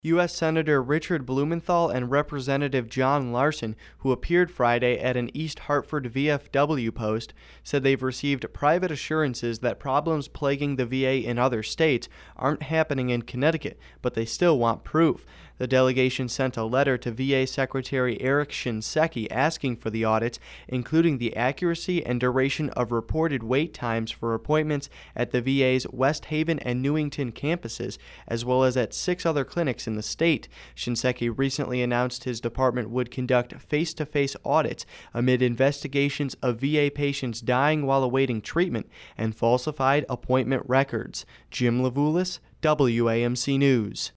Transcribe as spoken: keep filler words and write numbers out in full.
U S. Senator Richard Blumenthal and Representative John Larson, who appeared Friday at an East Hartford V F W post, said they've received private assurances that problems plaguing the V A in other states aren't happening in Connecticut, but they still want proof. The delegation sent a letter to V A Secretary Eric Shinseki asking for the audits, including the accuracy and duration of reported wait times for appointments at the V A's West Haven and Newington campuses, as well as at six other clinics in the state. Shinseki recently announced his department would conduct face-to-face audits amid investigations of V A patients dying while awaiting treatment and falsified appointment records. Jim Levulis, W A M C News.